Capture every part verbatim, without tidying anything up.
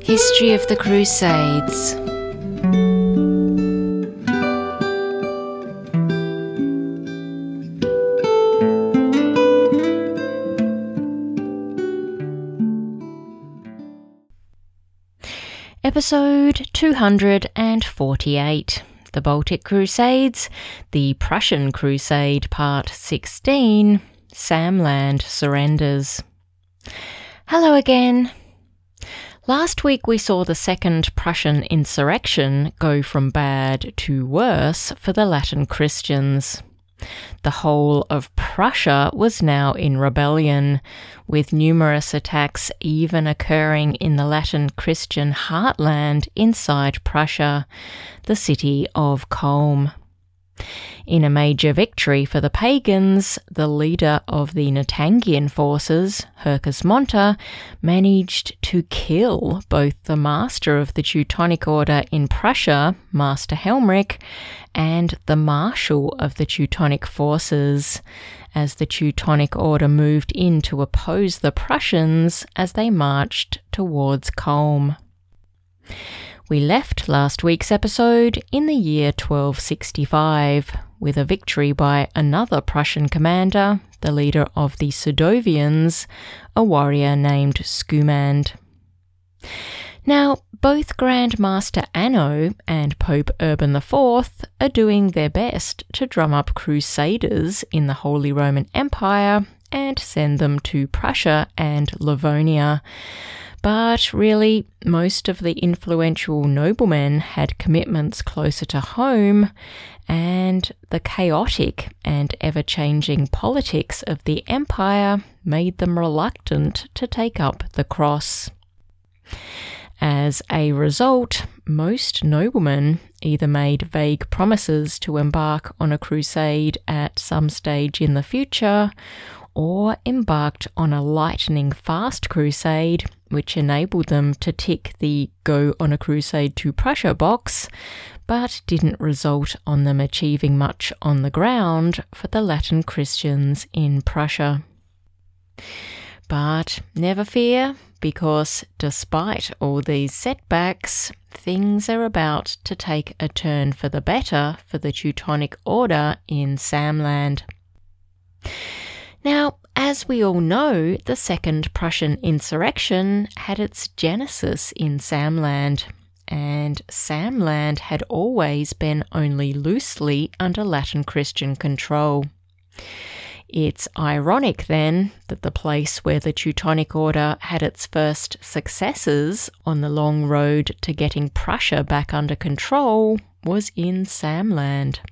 History of the Crusades. Episode two hundred forty-eight. The Baltic Crusades, the Prussian Crusade, Part sixteen, Samland surrenders. Hello again. Last week we saw the Second Prussian Insurrection go from bad to worse for the Latin Christians. The whole of Prussia was now in rebellion, with numerous attacks even occurring in the Latin Christian heartland inside Prussia, the city of Culm. In a major victory for the pagans, the leader of the Natangian forces, Hircus Monta, managed to kill both the master of the Teutonic Order in Prussia, Master Helmrich, and the marshal of the Teutonic forces, as the Teutonic Order moved in to oppose the Prussians as they marched towards Culm. We left last week's episode in the year twelve sixty-five, with a victory by another Prussian commander, the leader of the Sudovians, a warrior named Skumand. Now, both Grand Master Anno and Pope Urban the Fourth are doing their best to drum up crusaders in the Holy Roman Empire and send them to Prussia and Livonia. But really, most of the influential noblemen had commitments closer to home, and the chaotic and ever-changing politics of the empire made them reluctant to take up the cross. As a result, most noblemen either made vague promises to embark on a crusade at some stage in the future, or embarked on a lightning-fast crusade, which enabled them to tick the Go on a Crusade to Prussia box, but didn't result on them achieving much on the ground for the Latin Christians in Prussia. But never fear, because despite all these setbacks, things are about to take a turn for the better for the Teutonic Order in Samland. Now, as we all know, the Second Prussian Insurrection had its genesis in Samland, and Samland had always been only loosely under Latin Christian control. It's ironic, then, that the place where the Teutonic Order had its first successes on the long road to getting Prussia back under control was in Samland.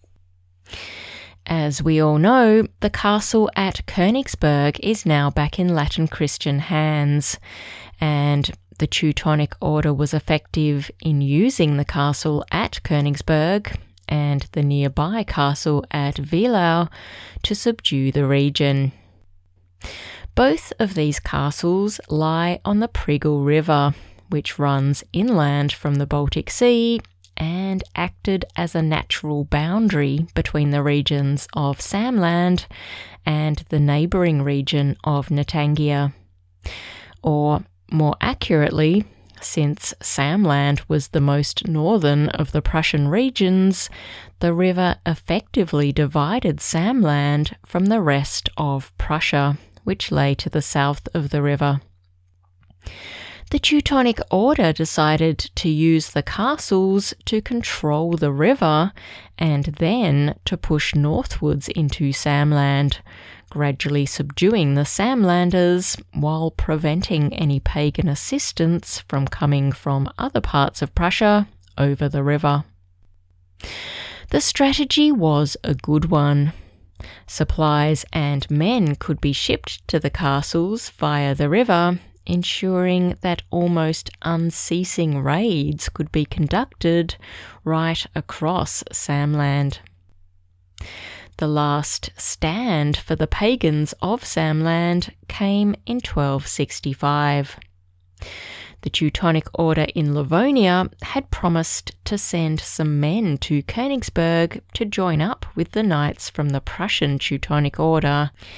As we all know, the castle at Königsberg is now back in Latin Christian hands, and the Teutonic Order was effective in using the castle at Königsberg and the nearby castle at Wielau to subdue the region. Both of these castles lie on the Prigl River, which runs inland from the Baltic Sea and acted as a natural boundary between the regions of Samland and the neighbouring region of Natangia. Or, more accurately, since Samland was the most northern of the Prussian regions, the river effectively divided Samland from the rest of Prussia, which lay to the south of the river. The Teutonic Order decided to use the castles to control the river and then to push northwards into Samland, gradually subduing the Samlanders while preventing any pagan assistance from coming from other parts of Prussia over the river. The strategy was a good one. Supplies and men could be shipped to the castles via the river, ensuring that almost unceasing raids could be conducted right across Samland. The last stand for the pagans of Samland came in twelve sixty-five. The Teutonic Order in Livonia had promised to send some men to Königsberg to join up with the knights from the Prussian Teutonic Order,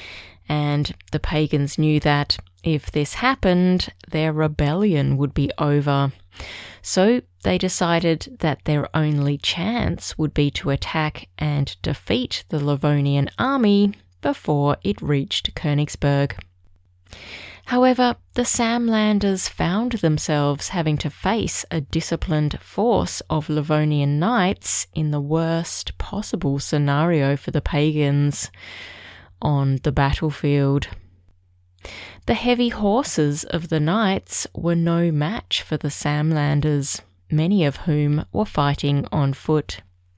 and the pagans knew that if this happened, their rebellion would be over. So they decided that their only chance would be to attack and defeat the Livonian army before it reached Königsberg. However, the Samlanders found themselves having to face a disciplined force of Livonian knights in the worst possible scenario for the pagans on the battlefield. The heavy horses of the knights were no match for the Samlanders, many of whom were fighting on foot.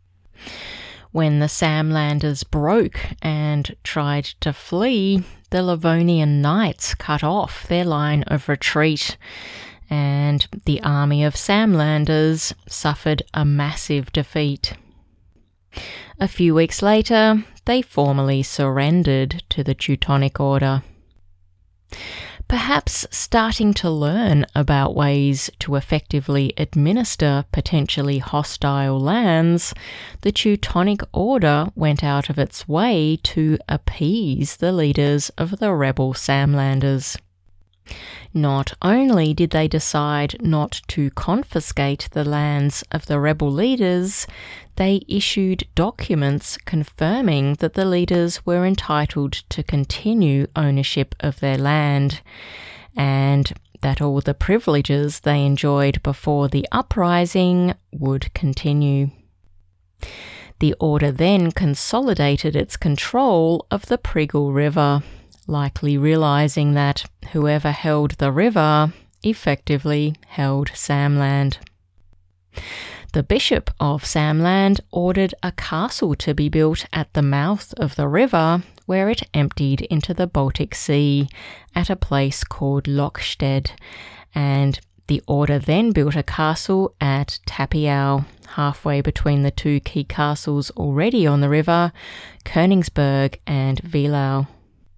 When the Samlanders broke and tried to flee, the Livonian knights cut off their line of retreat, and the army of Samlanders suffered a massive defeat. A few weeks later, they formally surrendered to the Teutonic Order. Perhaps starting to learn about ways to effectively administer potentially hostile lands, the Teutonic Order went out of its way to appease the leaders of the rebel Samlanders. Not only did they decide not to confiscate the lands of the rebel leaders, they issued documents confirming that the leaders were entitled to continue ownership of their land, and that all the privileges they enjoyed before the uprising would continue. The order then consolidated its control of the Prigel River, likely realizing that whoever held the river effectively held Samland. The Bishop of Samland ordered a castle to be built at the mouth of the river, where it emptied into the Baltic Sea at a place called Loksted, and the order then built a castle at Tapiau, halfway between the two key castles already on the river, Königsberg and Wielau.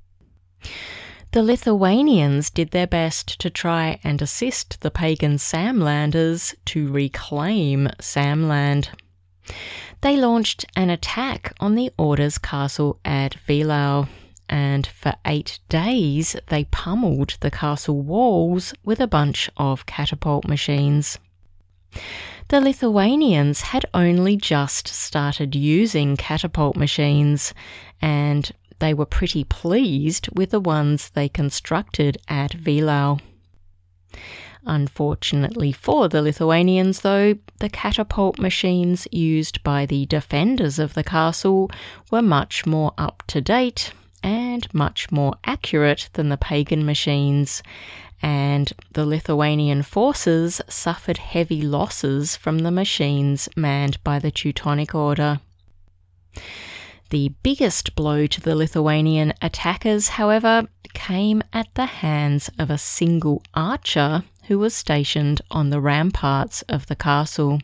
The Lithuanians did their best to try and assist the pagan Samlanders to reclaim Samland. They launched an attack on the Order's castle at Wielau, and for eight days they pummeled the castle walls with a bunch of catapult machines. The Lithuanians had only just started using catapult machines, and they were pretty pleased with the ones they constructed at Wielau. Unfortunately for the Lithuanians, though, the catapult machines used by the defenders of the castle were much more up-to-date and much more accurate than the pagan machines, and the Lithuanian forces suffered heavy losses from the machines manned by the Teutonic Order. The biggest blow to the Lithuanian attackers, however, came at the hands of a single archer who was stationed on the ramparts of the castle.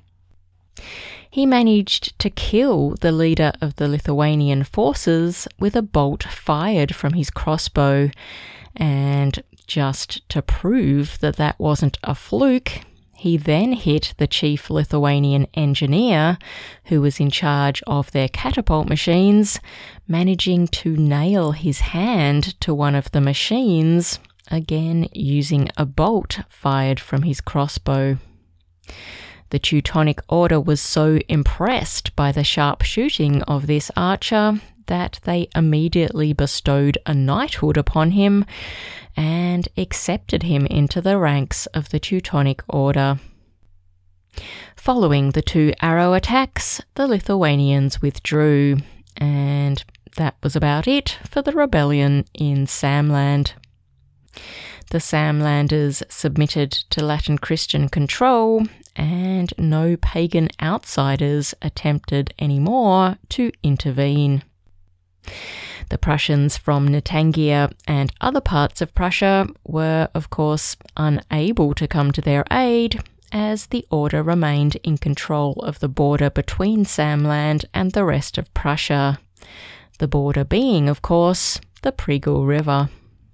He managed to kill the leader of the Lithuanian forces with a bolt fired from his crossbow, and just to prove that that wasn't a fluke, he then hit the chief Lithuanian engineer, who was in charge of their catapult machines, managing to nail his hand to one of the machines, again using a bolt fired from his crossbow. The Teutonic Order was so impressed by the sharp shooting of this archer that they immediately bestowed a knighthood upon him and accepted him into the ranks of the Teutonic Order. Following the two arrow attacks, the Lithuanians withdrew, and that was about it for the rebellion in Samland. The Samlanders submitted to Latin Christian control, and no pagan outsiders attempted anymore to intervene. The Prussians from Nottangia and other parts of Prussia were, of course, unable to come to their aid, as the Order remained in control of the border between Samland and the rest of Prussia, the border being, of course, the Prigel River.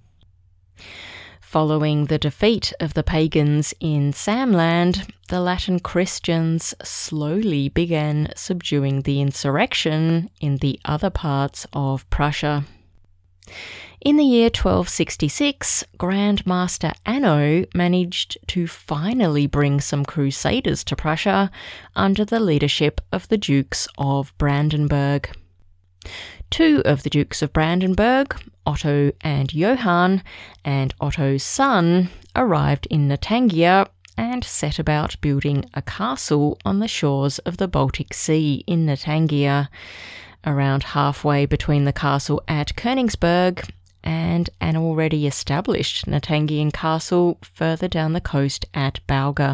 Following the defeat of the pagans in Samland, the Latin Christians slowly began subduing the insurrection in the other parts of Prussia. In the year twelve sixty-six, Grand Master Anno managed to finally bring some crusaders to Prussia under the leadership of the Dukes of Brandenburg. Two of the Dukes of Brandenburg, Otto and Johann, and Otto's son, arrived in Natangia and set about building a castle on the shores of the Baltic Sea in Natangia, around halfway between the castle at Königsberg and an already established Natangian castle further down the coast at Bauga.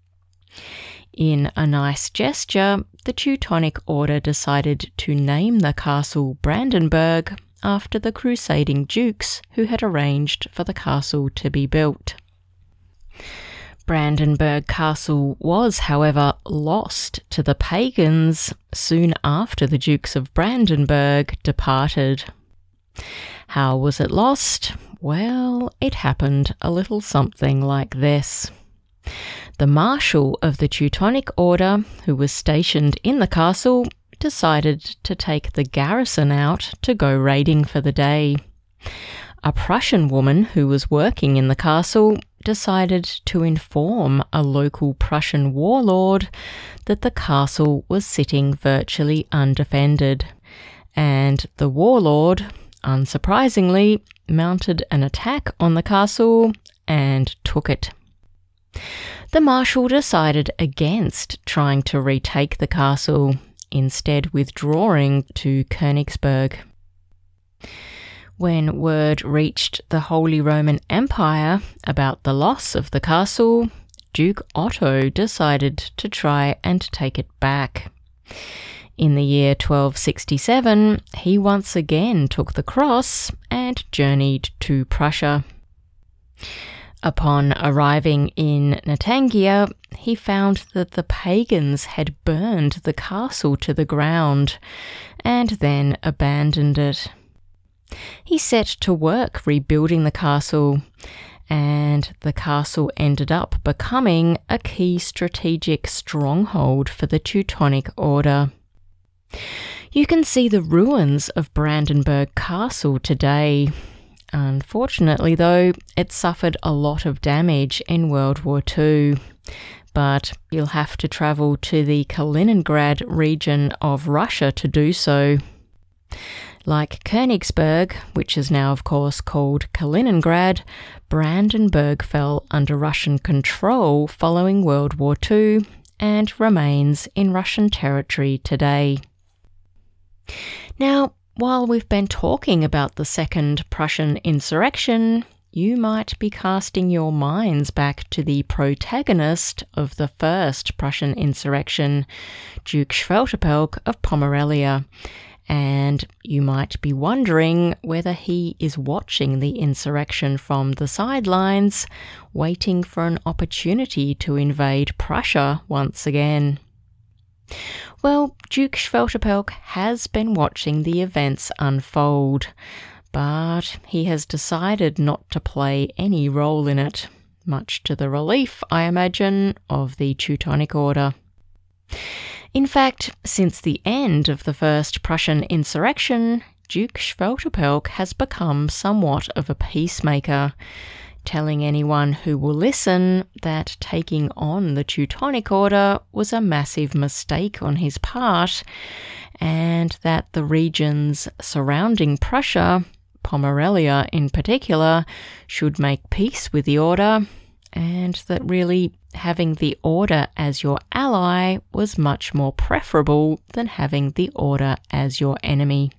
In a nice gesture, the Teutonic Order decided to name the castle Brandenburg after the crusading dukes who had arranged for the castle to be built. Brandenburg Castle was, however, lost to the pagans soon after the Dukes of Brandenburg departed. How was it lost? Well, it happened a little something like this. The Marshal of the Teutonic Order, who was stationed in the castle, decided to take the garrison out to go raiding for the day. A Prussian woman who was working in the castle decided to inform a local Prussian warlord that the castle was sitting virtually undefended, and the warlord, unsurprisingly, mounted an attack on the castle and took it. The Marshal decided against trying to retake the castle, instead withdrawing to Königsberg. When word reached the Holy Roman Empire about the loss of the castle, Duke Otto decided to try and take it back. In the year twelve sixty-seven, he once again took the cross and journeyed to Prussia. Upon arriving in Natangia, he found that the pagans had burned the castle to the ground and then abandoned it. He set to work rebuilding the castle, and the castle ended up becoming a key strategic stronghold for the Teutonic Order. You can see the ruins of Brandenburg Castle today. Unfortunately, though, it suffered a lot of damage in World War Two, but you'll have to travel to the Kaliningrad region of Russia to do so. Like Königsberg, which is now of course called Kaliningrad, Brandenburg fell under Russian control following World War Two and remains in Russian territory today. Now, while we've been talking about the Second Prussian Insurrection, you might be casting your minds back to the protagonist of the First Prussian Insurrection, Duke Swetopelk of Pomerelia, and you might be wondering whether he is watching the insurrection from the sidelines, waiting for an opportunity to invade Prussia once again. Well, Duke Swetopelk has been watching the events unfold, but he has decided not to play any role in it, much to the relief, I imagine, of the Teutonic Order. In fact, since the end of the First Prussian Insurrection, Duke Swetopelk has become somewhat of a peacemaker, telling anyone who will listen that taking on the Teutonic Order was a massive mistake on his part, and that the regions surrounding Prussia, Pomerelia in particular, should make peace with the Order, and that really having the Order as your ally was much more preferable than having the Order as your enemy.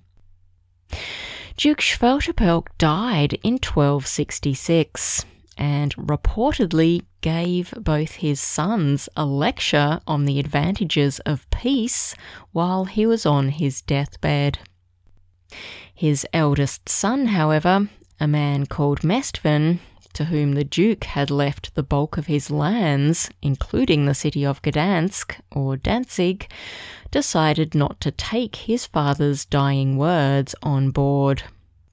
Duke Swetopelk died in twelve sixty-six and reportedly gave both his sons a lecture on the advantages of peace while he was on his deathbed. His eldest son, however, a man called Mestven, to whom the Duke had left the bulk of his lands, including the city of Gdansk, or Danzig, decided not to take his father's dying words on board.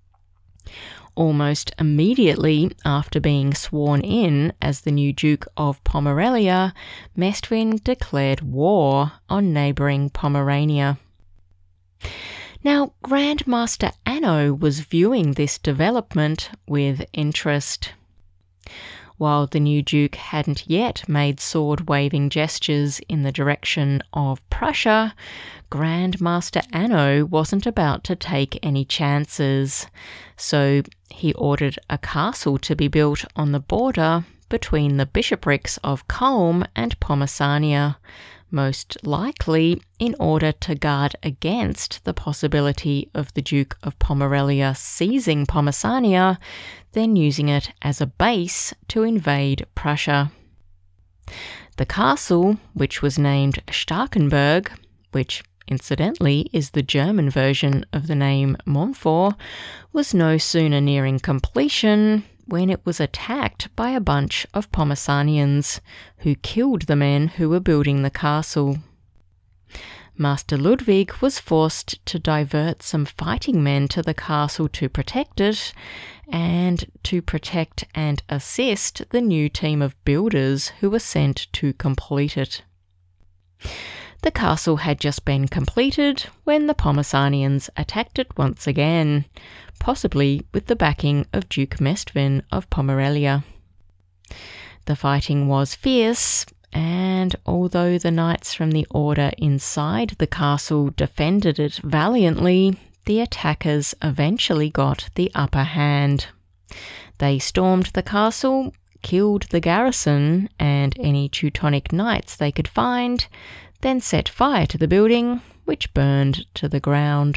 Almost immediately after being sworn in as the new Duke of Pomerelia, Mestven declared war on neighbouring Pomerania. Now, Grandmaster Anno was viewing this development with interest. While the new Duke hadn't yet made sword-waving gestures in the direction of Prussia, Grandmaster Anno wasn't about to take any chances, so he ordered a castle to be built on the border between the bishoprics of Culm and Pomesania, most likely in order to guard against the possibility of the Duke of Pomerelia seizing Pomesania, then using it as a base to invade Prussia. The castle, which was named Starkenberg, which incidentally is the German version of the name Montfort, was no sooner nearing completion when it was attacked by a bunch of Pomesanians, who killed the men who were building the castle. Master Ludwig was forced to divert some fighting men to the castle to protect it, and to protect and assist the new team of builders who were sent to complete it. The castle had just been completed when the Pomesanians attacked it once again, possibly with the backing of Duke Mestvin of Pomerelia. The fighting was fierce, and although the knights from the order inside the castle defended it valiantly, the attackers eventually got the upper hand. They stormed the castle, killed the garrison and any Teutonic knights they could find, then set fire to the building, which burned to the ground.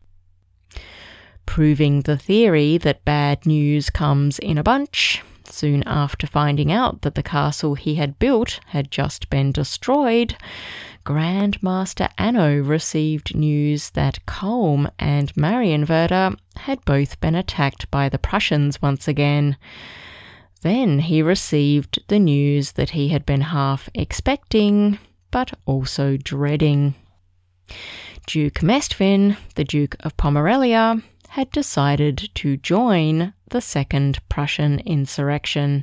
Proving the theory that bad news comes in a bunch, soon after finding out that the castle he had built had just been destroyed, Grandmaster Anno received news that Culm and Marienwerder had both been attacked by the Prussians once again. Then he received the news that he had been half expecting, but also dreading. Duke Mestvin, the Duke of Pomerelia, had decided to join the Second Prussian Insurrection.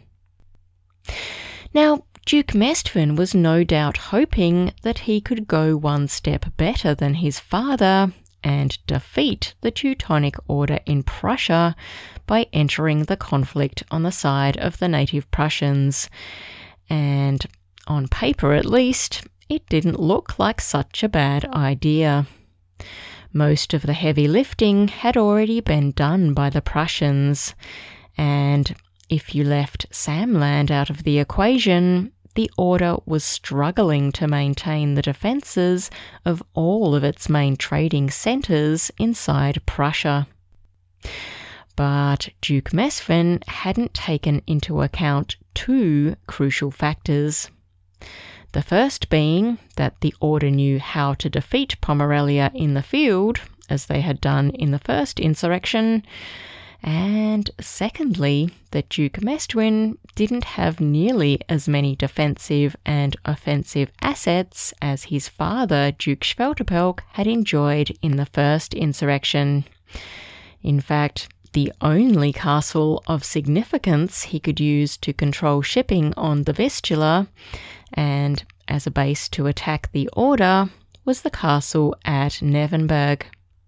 Now, Duke Mestvin was no doubt hoping that he could go one step better than his father and defeat the Teutonic Order in Prussia by entering the conflict on the side of the native Prussians, and on paper at least, it didn't look like such a bad idea. Most of the heavy lifting had already been done by the Prussians, and if you left Samland out of the equation, the Order was struggling to maintain the defences of all of its main trading centres inside Prussia. But Duke Mestvin hadn't taken into account two crucial factors. The first being that the Order knew how to defeat Pomerelia in the field, as they had done in the first insurrection, and secondly, that Duke Mestvin didn't have nearly as many defensive and offensive assets as his father, Duke Schweltepelk, had enjoyed in the first insurrection. In fact, the only castle of significance he could use to control shipping on the Vistula and as a base to attack the Order was the castle at Nevenberg.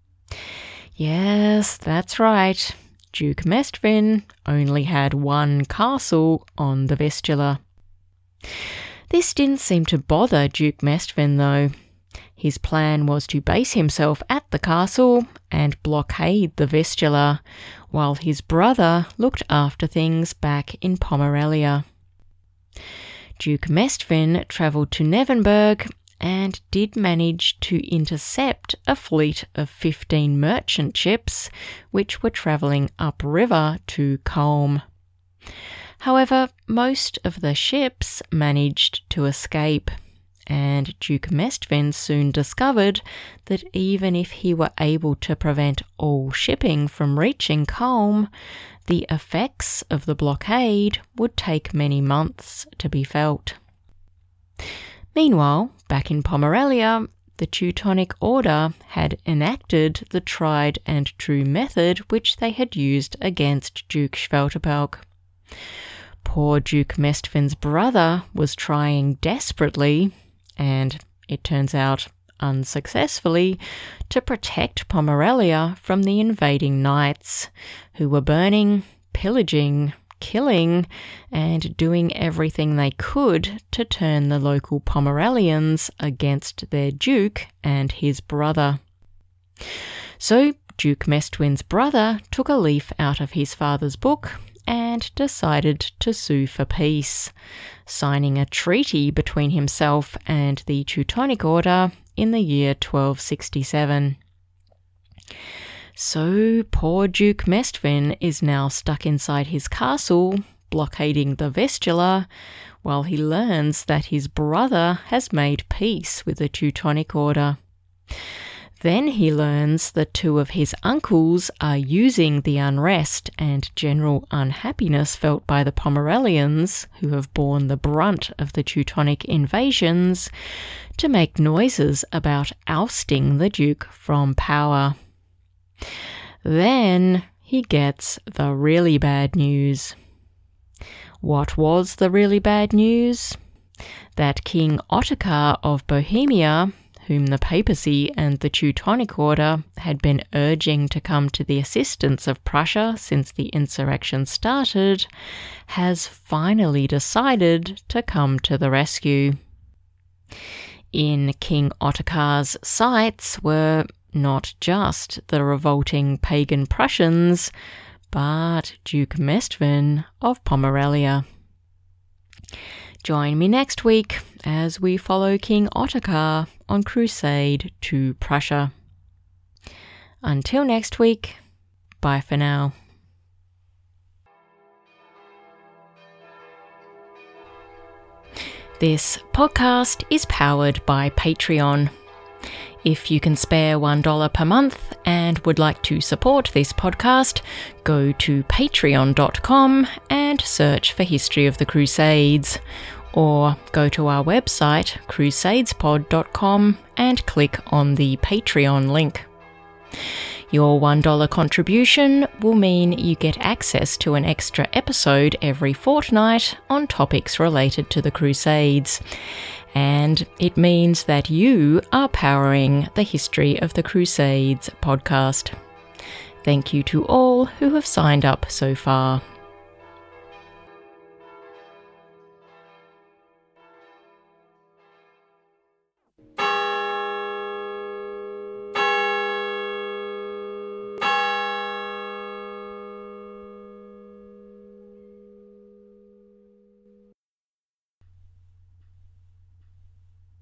Yes, that's right. Duke Mestvin only had one castle on the Vistula. This didn't seem to bother Duke Mestvin, though. His plan was to base himself at the castle and blockade the Vistula, while his brother looked after things back in Pomerelia. Duke Mestvin travelled to Nevenberg and did manage to intercept a fleet of fifteen merchant ships which were travelling upriver to Culm. However, most of the ships managed to escape, and Duke Mestvin soon discovered that even if he were able to prevent all shipping from reaching Culm, the effects of the blockade would take many months to be felt. Meanwhile, back in Pomerelia, the Teutonic Order had enacted the tried and true method which they had used against Duke Schweltepelk. Poor Duke Mestvin's brother was trying desperately, and it turns out unsuccessfully, to protect Pomerelia from the invading knights, who were burning, pillaging, killing, and doing everything they could to turn the local Pomerelians against their duke and his brother. So Duke Mestwin's brother took a leaf out of his father's book and decided to sue for peace, signing a treaty between himself and the Teutonic Order in the year twelve sixty-seven. So poor Duke Mestwin is now stuck inside his castle, blockading the Vistula, while he learns that his brother has made peace with the Teutonic Order. Then he learns that two of his uncles are using the unrest and general unhappiness felt by the Pomerelians, who have borne the brunt of the Teutonic invasions, to make noises about ousting the Duke from power. Then he gets the really bad news. What was the really bad news? That King Ottokar of Bohemia, whom the papacy and the Teutonic Order had been urging to come to the assistance of Prussia since the insurrection started, has finally decided to come to the rescue. In King Ottokar's sights were not just the revolting pagan Prussians, but Duke Mestwin of Pomerelia. Join me next week as we follow King Ottokar on crusade to Prussia. Until next week, bye for now. This podcast is powered by Patreon. If you can spare one dollar per month and would like to support this podcast, go to patreon dot com and search for History of the Crusades, or go to our website crusadespod dot com and click on the Patreon link. Your one dollar contribution will mean you get access to an extra episode every fortnight on topics related to the Crusades, and it means that you are powering the History of the Crusades podcast. Thank you to all who have signed up so far.